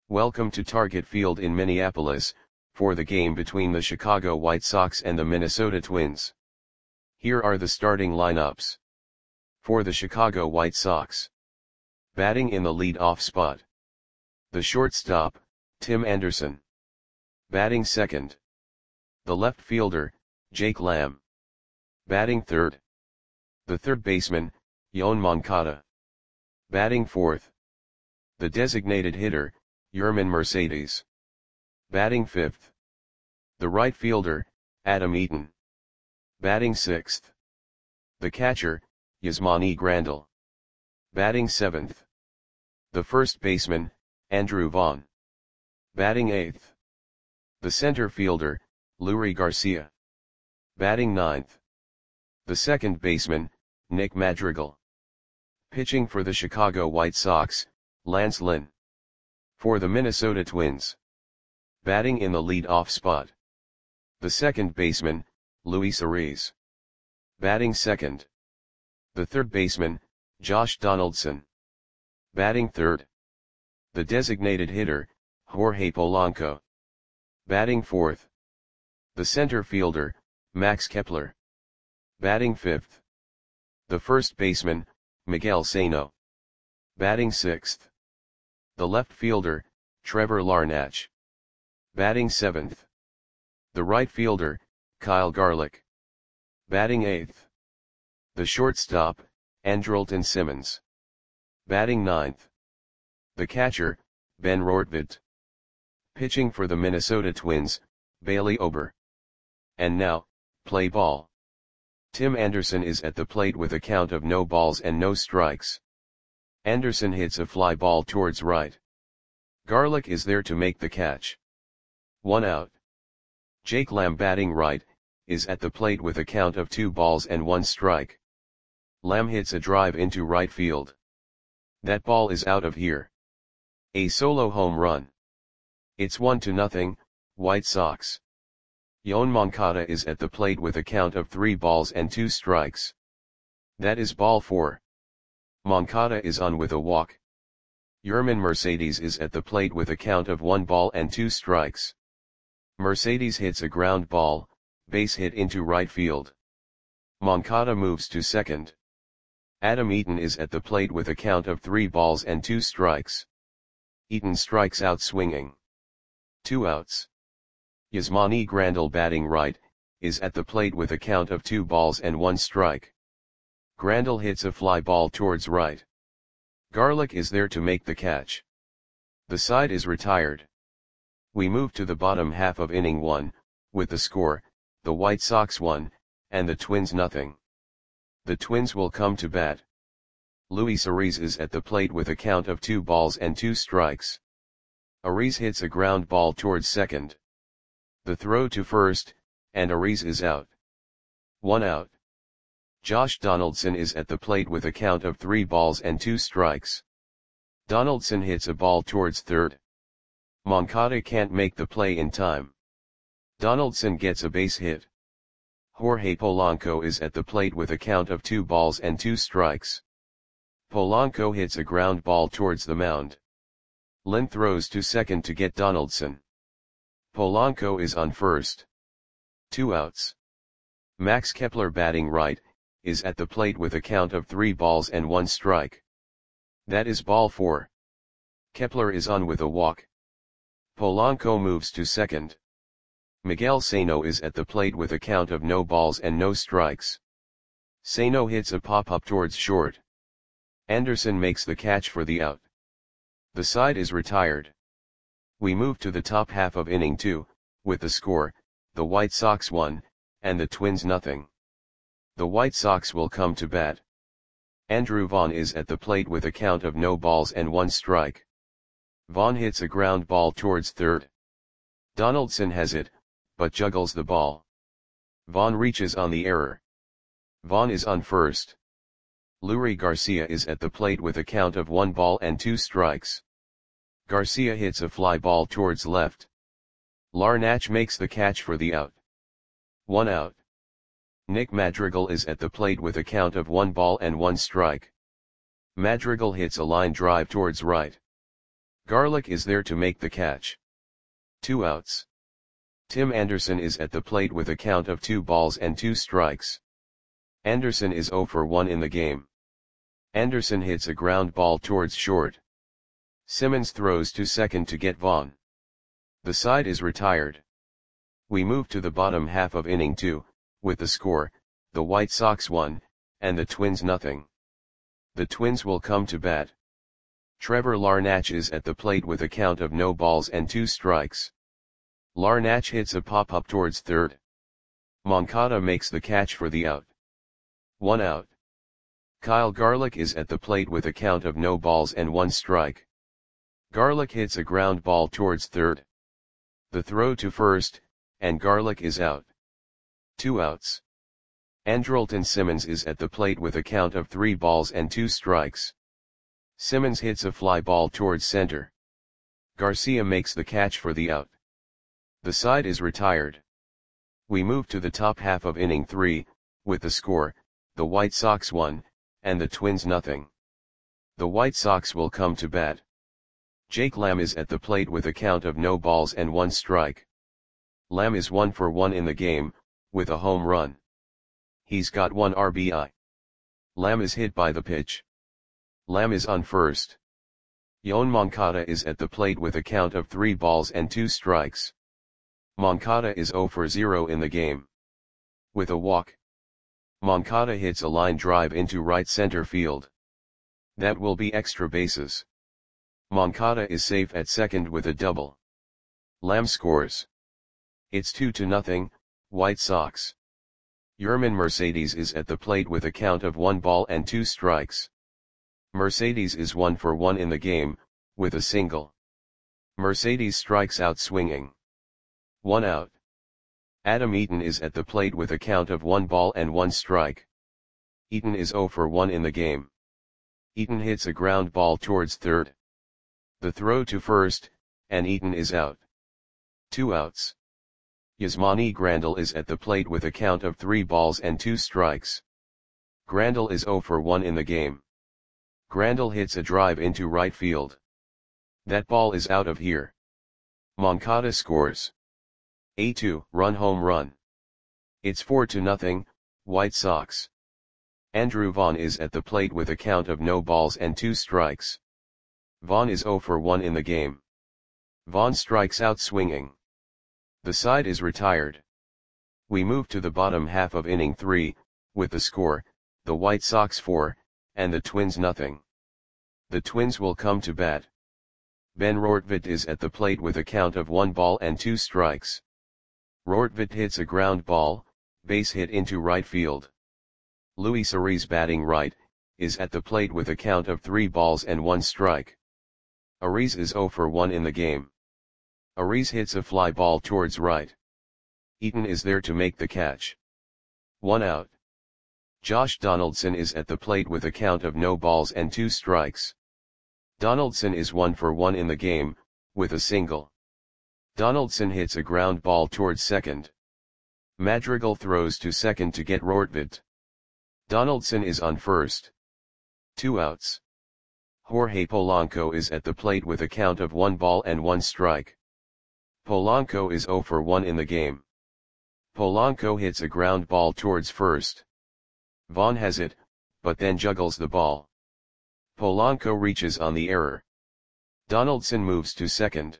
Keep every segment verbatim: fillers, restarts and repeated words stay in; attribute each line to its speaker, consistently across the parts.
Speaker 1: Welcome to Target Field in Minneapolis, for the game between the Chicago White Sox and the Minnesota Twins. Here are the starting lineups. For the Chicago White Sox. Batting in the lead-off spot. The shortstop, Tim Anderson. Batting second. The left fielder, Jake Lamb. Batting third. The third baseman, Yoan Moncada. Batting fourth. The designated hitter, Yermin Mercedes. Batting fifth. The right fielder, Adam Eaton. Batting sixth. The catcher, Yasmani Grandal. Batting seventh. The first baseman, Andrew Vaughn. Batting eighth. The center fielder, Leury Garcia. Batting ninth. The second baseman, Nick Madrigal. Pitching for the Chicago White Sox, Lance Lynn. For the Minnesota Twins. Batting in the lead-off spot. The second baseman, Luis Ariz. Batting second. The third baseman, Josh Donaldson. Batting third. The designated hitter, Jorge Polanco. Batting fourth. The center fielder, Max Kepler. Batting fifth. The first baseman, Miguel Sano. Batting sixth. The left fielder, Trevor Larnach. Batting seventh. The right fielder, Kyle Garlick. Batting eighth. The shortstop, Andrelton Simmons. Batting ninth. The catcher, Ben Rortvedt. Pitching for the Minnesota Twins, Bailey Ober. And now, play ball. Tim Anderson is at the plate with a count of no balls and no strikes. Anderson hits a fly ball towards right. Garlick is there to make the catch. One out. Jake Lamb, batting right, is at the plate with a count of two balls and one strike. Lamb hits a drive into right field. That ball is out of here. A solo home run. It's one to nothing, White Sox. Yoan Moncada is at the plate with a count of three balls and two strikes. That is ball four. Moncada is on with a walk. Yermin Mercedes is at the plate with a count of one ball and two strikes. Mercedes hits a ground ball, base hit into right field. Moncada moves to second. Adam Eaton is at the plate with a count of three balls and two strikes. Eaton strikes out swinging. Two outs. Yasmani Grandal, batting right, is at the plate with a count of two balls and one strike. Grandal hits a fly ball towards right. Garlick is there to make the catch. The side is retired. We move to the bottom half of inning one, with the score, the White Sox one, and the Twins nothing. The Twins will come to bat. Luis Ariz is at the plate with a count of two balls and two strikes. Ariz hits a ground ball towards second. The throw to first, and Ariz is out. One out. Josh Donaldson is at the plate with a count of three balls and two strikes. Donaldson hits a ball towards third. Moncada can't make the play in time. Donaldson gets a base hit. Jorge Polanco is at the plate with a count of two balls and two strikes. Polanco hits a ground ball towards the mound. Lynn throws to second to get Donaldson. Polanco is on first. Two outs. Max Kepler, batting right, is at the plate with a count of three balls and one strike. That is ball four. Kepler is on with a walk. Polanco moves to second. Miguel Sano is at the plate with a count of no balls and no strikes. Sano hits a pop-up towards short. Anderson makes the catch for the out. The side is retired. We move to the top half of inning two, with the score, the White Sox one, and the Twins nothing. The White Sox will come to bat. Andrew Vaughn is at the plate with a count of no balls and one strike. Vaughn hits a ground ball towards third. Donaldson has it, but juggles the ball. Vaughn reaches on the error. Vaughn is on first. Leury Garcia is at the plate with a count of one ball and two strikes. Garcia hits a fly ball towards left. Larnach makes the catch for the out. One out. Nick Madrigal is at the plate with a count of one ball and one strike. Madrigal hits a line drive towards right. Garlick is there to make the catch. Two outs. Tim Anderson is at the plate with a count of two balls and two strikes. Anderson is zero for one in the game. Anderson hits a ground ball towards short. Simmons throws to second to get Vaughn. The side is retired. We move to the bottom half of inning two, with the score, the White Sox one, and the Twins nothing. The Twins will come to bat. Trevor Larnach is at the plate with a count of no balls and two strikes. Larnach hits a pop-up towards third. Moncada makes the catch for the out. One out. Kyle Garlick is at the plate with a count of no balls and one strike. Garlick hits a ground ball towards third. The throw to first, and Garlick is out. Two outs. Andrelton Simmons is at the plate with a count of three balls and two strikes. Simmons hits a fly ball towards center. Garcia makes the catch for the out. The side is retired. We move to the top half of inning three, with the score, the White Sox one, and the Twins nothing. The White Sox will come to bat. Jake Lamb is at the plate with a count of no balls and one strike. Lamb is one for one in the game, with a home run. He's got one R B I. Lamb is hit by the pitch. Lamb is on first. Yoan Moncada is at the plate with a count of three balls and two strikes. Moncada is zero for zero in the game. With a walk. Moncada hits a line drive into right center field. That will be extra bases. Moncada is safe at second with a double. Lamb scores. It's two to nothing, White Sox. Yermin Mercedes is at the plate with a count of one ball and two strikes. Mercedes is one for one in the game, with a single. Mercedes strikes out swinging. One out. Adam Eaton is at the plate with a count of one ball and one strike. Eaton is zero for one in the game. Eaton hits a ground ball towards third. The throw to first, and Eaton is out. Two outs. Yasmani Grandal is at the plate with a count of three balls and two strikes. Grandal is zero for one in the game. Grandal hits a drive into right field. That ball is out of here. Moncada scores. A two run home run. It's four to nothing, White Sox. Andrew Vaughn is at the plate with a count of no balls and two strikes. Vaughn is zero for one in the game. Vaughn strikes out swinging. The side is retired. We move to the bottom half of inning three, with the score, the White Sox four, and the Twins nothing. The Twins will come to bat. Ben Rortvedt is at the plate with a count of one ball and two strikes. Rortvedt hits a ground ball, base hit into right field. Luis Ariz, batting right, is at the plate with a count of three balls and one strike. Ariz is zero for one in the game. Ariz hits a fly ball towards right. Eaton is there to make the catch. One out. Josh Donaldson is at the plate with a count of no balls and two strikes. Donaldson is one for one in the game, with a single. Donaldson hits a ground ball towards second. Madrigal throws to second to get Rortvedt. Donaldson is on first. Two outs. Jorge Polanco is at the plate with a count of one ball and one strike. Polanco is zero for one in the game. Polanco hits a ground ball towards first. Vaughn has it, but then juggles the ball. Polanco reaches on the error. Donaldson moves to second.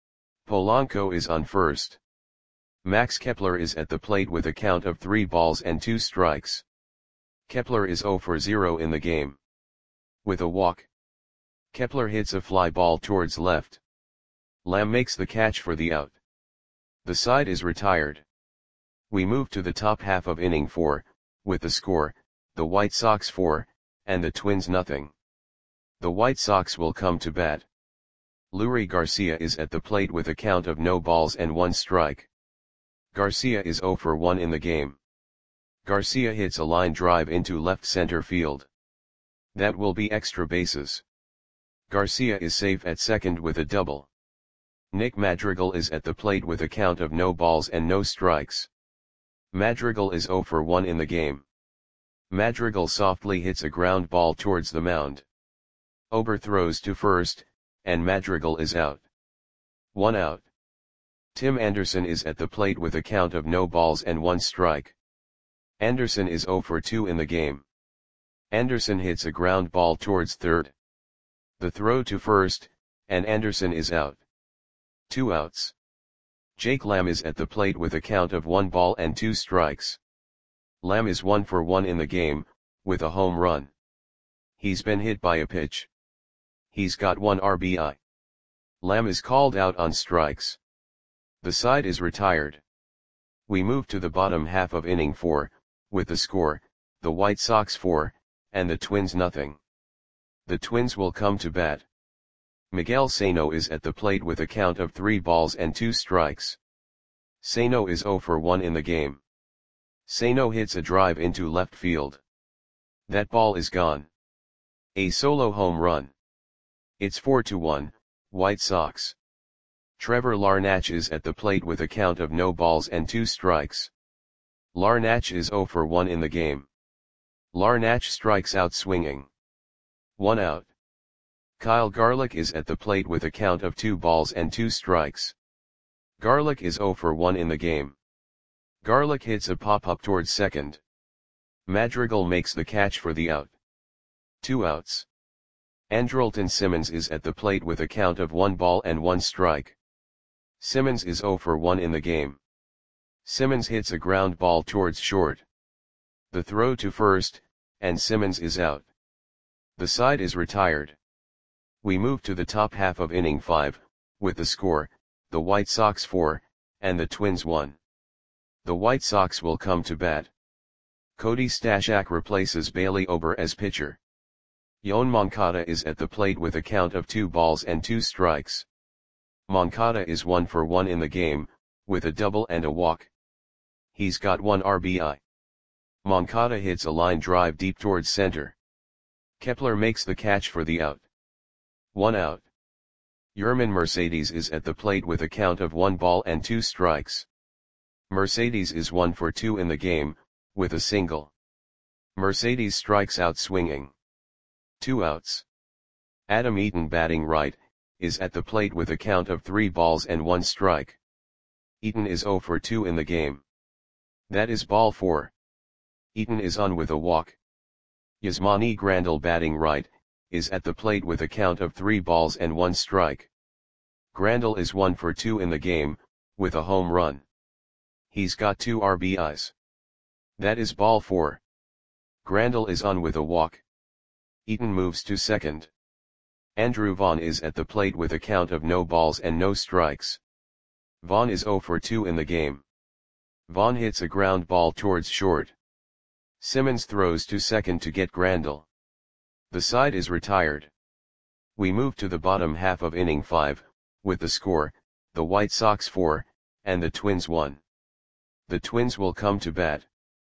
Speaker 1: Polanco is on first. Max Kepler is at the plate with a count of three balls and two strikes. Kepler is zero for zero in the game. With a walk. Kepler hits a fly ball towards left. Lamb makes the catch for the out. The side is retired. We move to the top half of inning four, with the score, the White Sox four, and the Twins nothing. The White Sox will come to bat. Leury Garcia is at the plate with a count of no balls and one strike. Garcia is zero for one in the game. Garcia hits a line drive into left center field. That will be extra bases. Garcia is safe at second with a double. Nick Madrigal is at the plate with a count of no balls and no strikes. Madrigal is zero for one in the game. Madrigal softly hits a ground ball towards the mound. Ober throws to first, and Madrigal is out. One out. Tim Anderson is at the plate with a count of no balls and one strike. Anderson is zero for two in the game. Anderson hits a ground ball towards third. The throw to first, and Anderson is out. Two outs. Jake Lamb is at the plate with a count of one ball and two strikes. Lamb is one for one in the game, with a home run. He's been hit by a pitch. He's got one R B I. Lamb is called out on strikes. The side is retired. We move to the bottom half of inning four, with the score, the White Sox four, and the Twins nothing. The Twins will come to bat. Miguel Sano is at the plate with a count of three balls and two strikes. Sano is zero for one in the game. Sano hits a drive into left field. That ball is gone. A solo home run. It's four to one, White Sox. Trevor Larnach is at the plate with a count of no balls and two strikes. Larnach is zero for one in the game. Larnach strikes out swinging. One out. Kyle Garlick is at the plate with a count of two balls and two strikes. Garlick is zero for one in the game. Garlick hits a pop-up towards second. Madrigal makes the catch for the out. Two outs. Andrelton Simmons is at the plate with a count of one ball and one strike. Simmons is zero for one in the game. Simmons hits a ground ball towards short. The throw to first, and Simmons is out. The side is retired. We move to the top half of inning five, with the score, the White Sox four, and the Twins one. The White Sox will come to bat. Cody Stashak replaces Bailey Ober as pitcher. Yoan Moncada is at the plate with a count of two balls and two strikes. Moncada is one for one in the game, with a double and a walk. He's got one R B I. Moncada hits a line drive deep towards center. Kepler makes the catch for the out. One out. Yermin Mercedes is at the plate with a count of one ball and two strikes. Mercedes is one for two in the game, with a single. Mercedes strikes out swinging. Two outs. Adam Eaton, batting right, is at the plate with a count of three balls and one strike. Eaton is zero for two in the game. That is ball four. Eaton is on with a walk. Yasmani Grandal, batting right, is at the plate with a count of three balls and one strike. Grandal is one for two in the game, with a home run. He's got two R B Is. That is ball four. Grandal is on with a walk. Eaton moves to second. Andrew Vaughn is at the plate with a count of no balls and no strikes. Vaughn is zero for two in the game. Vaughn hits a ground ball towards short. Simmons throws to second to get Grandal. The side is retired. We move to the bottom half of inning five, with the score, the White Sox four, and the Twins one. The Twins will come to bat.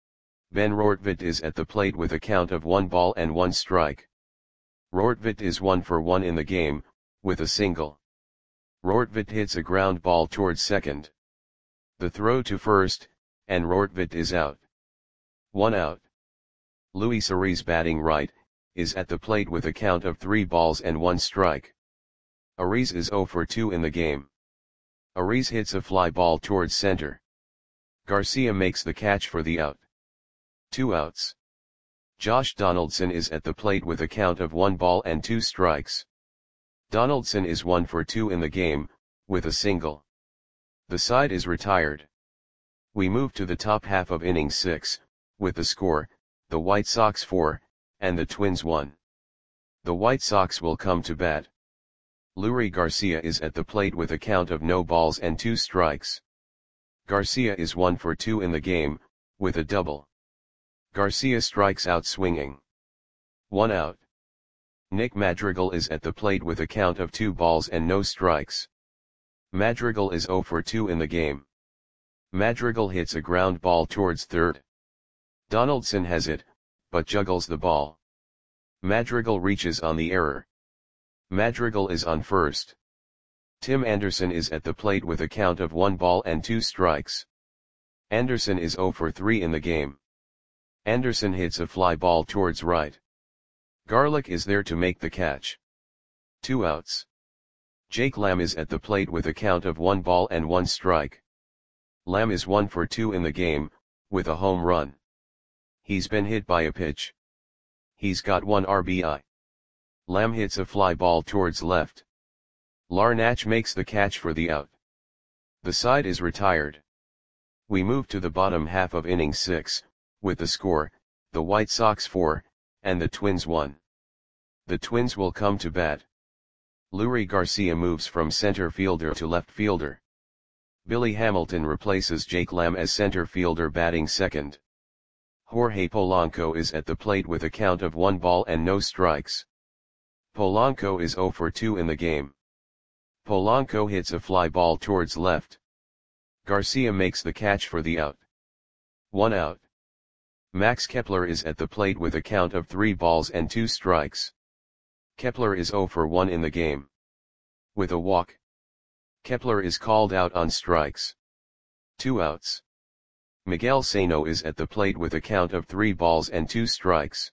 Speaker 1: Ben Rortvedt is at the plate with a count of one ball and one strike. Rortvedt is one for one in the game, with a single. Rortvedt hits a ground ball towards second. The throw to first, and Rortvedt is out. One out. Luis Ariz, batting right, is at the plate with a count of three balls and one strike. Ariz is zero for two in the game. Ariz hits a fly ball towards center. Garcia makes the catch for the out. Two outs. Josh Donaldson is at the plate with a count of one ball and two strikes. Donaldson is one for two in the game, with a single. The side is retired. We move to the top half of inning six, with the score, the White Sox four, and the Twins one. The White Sox will come to bat. Leury Garcia is at the plate with a count of no balls and two strikes. Garcia is one for two in the game, with a double. Garcia strikes out swinging. One out. Nick Madrigal is at the plate with a count of two balls and no strikes. Madrigal is zero for two in the game. Madrigal hits a ground ball towards third. Donaldson has it, but juggles the ball. Madrigal reaches on the error. Madrigal is on first. Tim Anderson is at the plate with a count of one ball and two strikes. Anderson is zero for three in the game. Anderson hits a fly ball towards right. Garlick is there to make the catch. Two outs. Jake Lamb is at the plate with a count of one ball and one strike. Lamb is one for two in the game, with a home run. He's been hit by a pitch. He's got one R B I. Lamb hits a fly ball towards left. Larnach makes the catch for the out. The side is retired. We move to the bottom half of inning six, with the score, the White Sox four, and the Twins one. The Twins will come to bat. Leury Garcia moves from center fielder to left fielder. Billy Hamilton replaces Jake Lamb as center fielder batting second. Jorge Polanco is at the plate with a count of one ball and no strikes. Polanco is zero for two in the game. Polanco hits a fly ball towards left. Garcia makes the catch for the out. One out. Max Kepler is at the plate with a count of three balls and two strikes. Kepler is zero for one in the game. With a walk. Kepler is called out on strikes. Two outs. Miguel Sano is at the plate with a count of three balls and two strikes.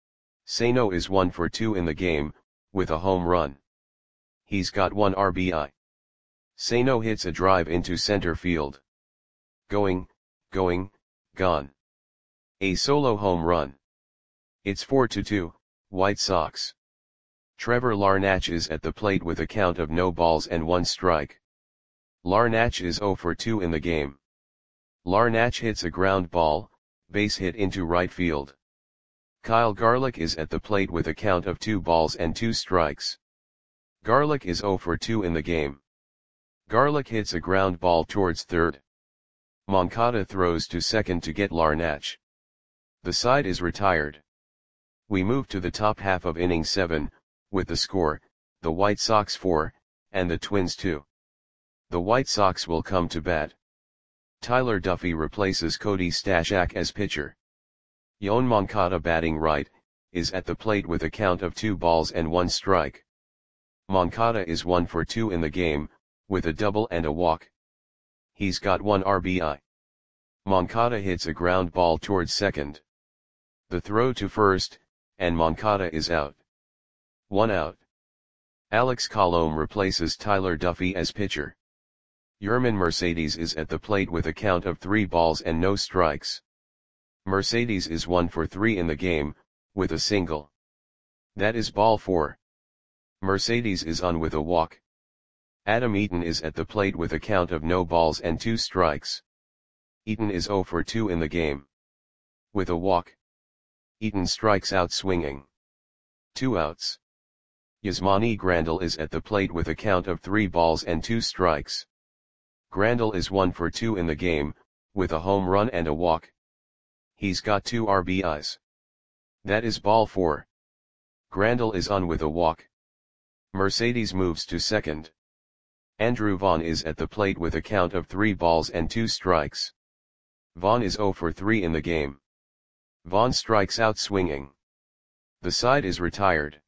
Speaker 1: Sano is one for two in the game, with a home run. He's got one R B I. Sano hits a drive into center field. Going, going, gone. A solo home run. It's four to two, White Sox. Trevor Larnach is at the plate with a count of no balls and one strike. Larnach is zero for two in the game. Larnach hits a ground ball, base hit into right field. Kyle Garlick is at the plate with a count of two balls and two strikes. Garlick is zero for two in the game. Garlick hits a ground ball towards third. Moncada throws to second to get Larnach. The side is retired. We move to the top half of inning seven, with the score, the White Sox four, and the Twins two. The White Sox will come to bat. Tyler Duffy replaces Cody Stashak as pitcher. Yoan Moncada, batting right, is at the plate with a count of two balls and one strike. Moncada is one for two in the game, with a double and a walk. He's got one R B I. Moncada hits a ground ball towards second. The throw to first, and Moncada is out. One out. Alex Colomé replaces Tyler Duffy as pitcher. Yermin Mercedes is at the plate with a count of three balls and no strikes. Mercedes is one for three in the game, with a single. That is ball four. Mercedes is on with a walk. Adam Eaton is at the plate with a count of no balls and two strikes. Eaton is zero for two in the game. With a walk. Eaton strikes out swinging. Two outs. Yasmani Grandal is at the plate with a count of three balls and two strikes. Grandal is one for two in the game, with a home run and a walk. He's got two R B Is. That is ball four. Grandal is on with a walk. Mercedes moves to second. Andrew Vaughn is at the plate with a count of three balls and two strikes. Vaughn is zero for three in the game. Vaughn strikes out swinging. The side is retired.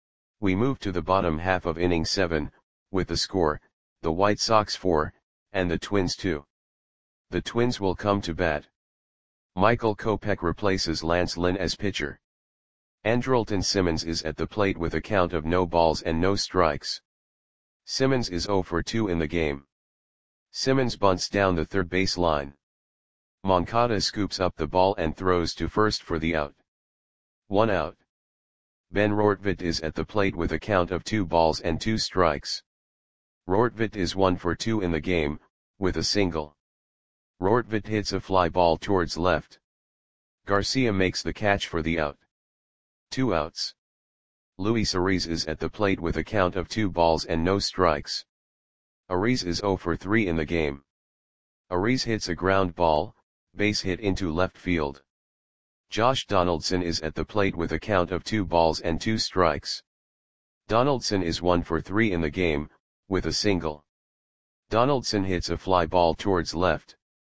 Speaker 1: We move to the bottom half of inning seven, with the score, the White Sox four, and the Twins two. The Twins will come to bat. Michael Kopech replaces Lance Lynn as pitcher. Andrelton Simmons is at the plate with a count of no balls and no strikes. Simmons is zero for two in the game. Simmons bunts down the third base line. Moncada scoops up the ball and throws to first for the out. One out. Ben Rortvedt is at the plate with a count of two balls and two strikes. Rortvedt is one for two in the game, with a single. Rortvedt hits a fly ball towards left. Garcia makes the catch for the out. Two outs. Luis Ariz is at the plate with a count of two balls and no strikes. Ariz is zero for three in the game. Ariz hits a ground ball, base hit into left field. Josh Donaldson is at the plate with a count of two balls and two strikes. Donaldson is one for three in the game, with a single. Donaldson hits a fly ball towards left.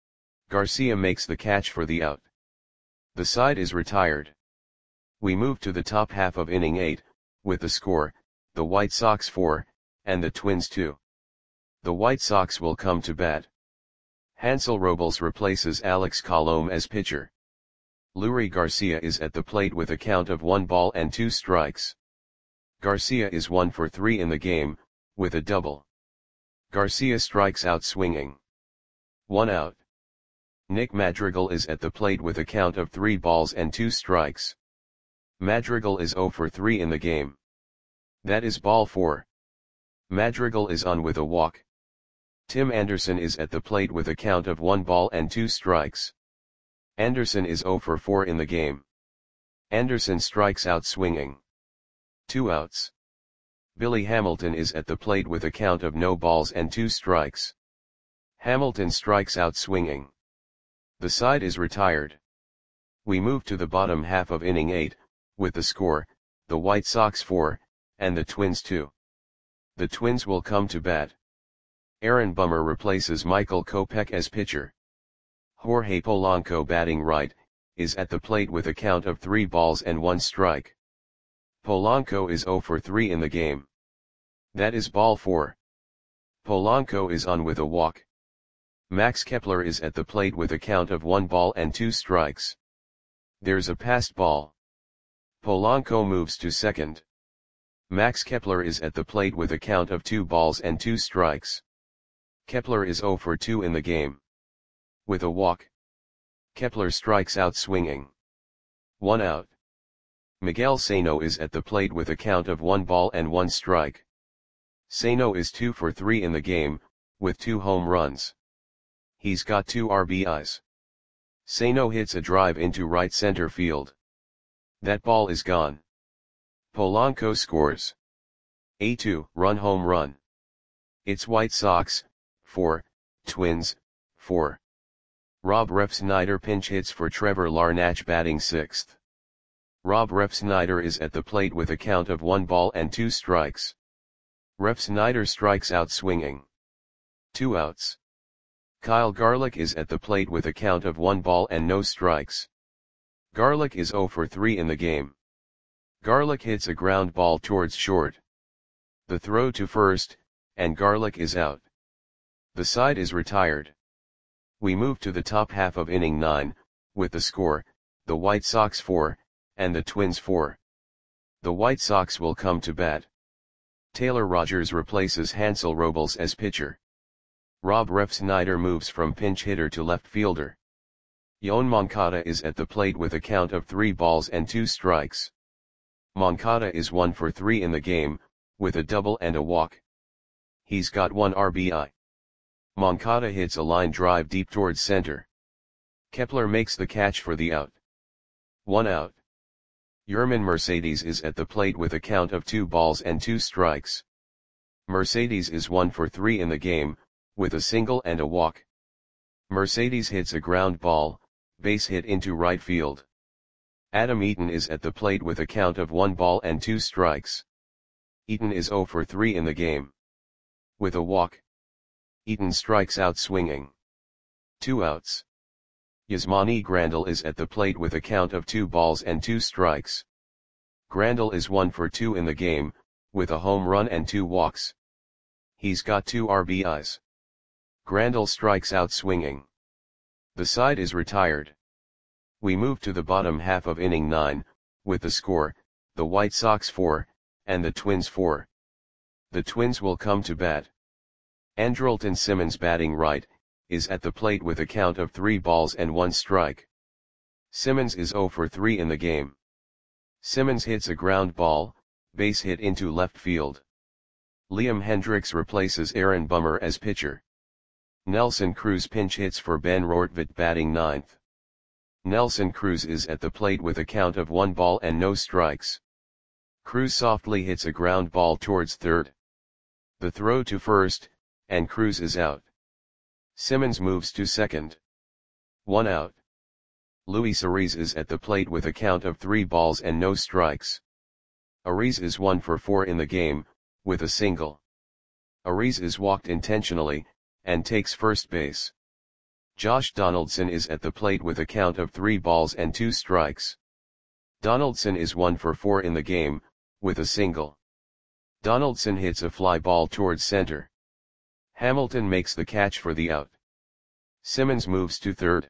Speaker 1: Garcia makes the catch for the out. The side is retired. We move to the top half of inning eight, with the score, the White Sox four, and the Twins two. The White Sox will come to bat. Hansel Robles replaces Alex Colomé as pitcher. Leury Garcia is at the plate with a count of one ball and two strikes. Garcia is one for three in the game, with a double. Garcia strikes out swinging. One out. Nick Madrigal is at the plate with a count of three balls and two strikes. Madrigal is zero for three in the game. That is ball four. Madrigal is on with a walk. Tim Anderson is at the plate with a count of one ball and two strikes. Anderson is zero for four in the game. Anderson strikes out swinging. Two outs. Billy Hamilton is at the plate with a count of no balls and two strikes. Hamilton strikes out swinging. The side is retired. We move to the bottom half of inning eight, with the score, the White Sox four, and the Twins two. The Twins will come to bat. Aaron Bummer replaces Michael Kopech as pitcher. Jorge Polanco, batting right, is at the plate with a count of three balls and one strike. Polanco is zero for three in the game. That is ball four. Polanco is on with a walk. Max Kepler is at the plate with a count of one ball and two strikes. There's a passed ball. Polanco moves to second. Max Kepler is at the plate with a count of two balls and two strikes. Kepler is zero for two in the game. With a walk. Kepler strikes out swinging. One out. Miguel Sano is at the plate with a count of one ball and one strike. Sano is two for three in the game, with two home runs. He's got two R B Is. Sano hits a drive into right center field. That ball is gone. Polanco scores a two-run home run. It's White Sox, four, Twins, four. Rob Refsnyder pinch hits for Trevor Larnach, batting sixth. Rob Refsnyder is at the plate with a count of one ball and two strikes. Refsnyder strikes out swinging. Two outs. Kyle Garlick is at the plate with a count of one ball and no strikes. Garlick is zero for three in the game. Garlick hits a ground ball towards short. The throw to first, and Garlick is out. The side is retired. We move to the top half of inning nine, with the score, the White Sox four, and the Twins four. The White Sox will come to bat. Taylor Rogers replaces Hansel Robles as pitcher. Rob Refsnyder moves from pinch hitter to left fielder. Yoan Moncada is at the plate with a count of three balls and two strikes. Moncada is one for three in the game, with a double and a walk. He's got one R B I. Moncada hits a line drive deep towards center. Kepler makes the catch for the out. One out. Yermin Mercedes is at the plate with a count of two balls and two strikes. Mercedes is one for three in the game, with a single and a walk. Mercedes hits a ground ball, base hit into right field. Adam Eaton is at the plate with a count of one ball and two strikes. Eaton is zero for three in the game. With a walk. Eaton strikes out swinging. Two outs. Yasmani Grandal is at the plate with a count of two balls and two strikes. Grandal is one for two in the game, with a home run and two walks. He's got two R B Is. Grandal strikes out swinging. The side is retired. We move to the bottom half of inning nine, with the score, the White Sox four, and the Twins four. The Twins will come to bat. Andrelton Simmons, batting right, is at the plate with a count of three balls and one strike. Simmons is zero for three in the game. Simmons hits a ground ball, base hit into left field. Liam Hendricks replaces Aaron Bummer as pitcher. Nelson Cruz pinch hits for Ben Rortvedt, batting ninth. Nelson Cruz is at the plate with a count of one ball and no strikes. Cruz softly hits a ground ball towards third. The throw to first, and Cruz is out. Simmons moves to second. One out. Luis Ariz is at the plate with a count of three balls and no strikes. Ariz is one for four in the game, with a single. Ariz is walked intentionally, and takes first base. Josh Donaldson is at the plate with a count of three balls and two strikes. Donaldson is one for four in the game, with a single. Donaldson hits a fly ball towards center. Hamilton makes the catch for the out. Simmons moves to third.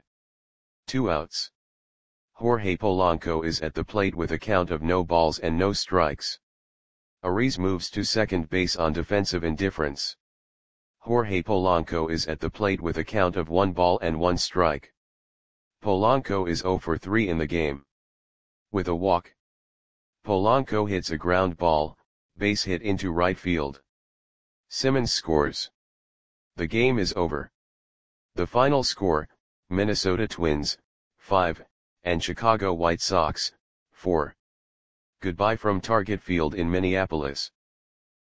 Speaker 1: Two outs. Jorge Polanco is at the plate with a count of no balls and no strikes. Ariz moves to second base on defensive indifference. Jorge Polanco is at the plate with a count of one ball and one strike. Polanco is zero for three in the game. With a walk, Polanco hits a ground ball, base hit into right field. Simmons scores. The game is over. The final score, Minnesota Twins, five, and Chicago White Sox, four. Goodbye from Target Field in Minneapolis.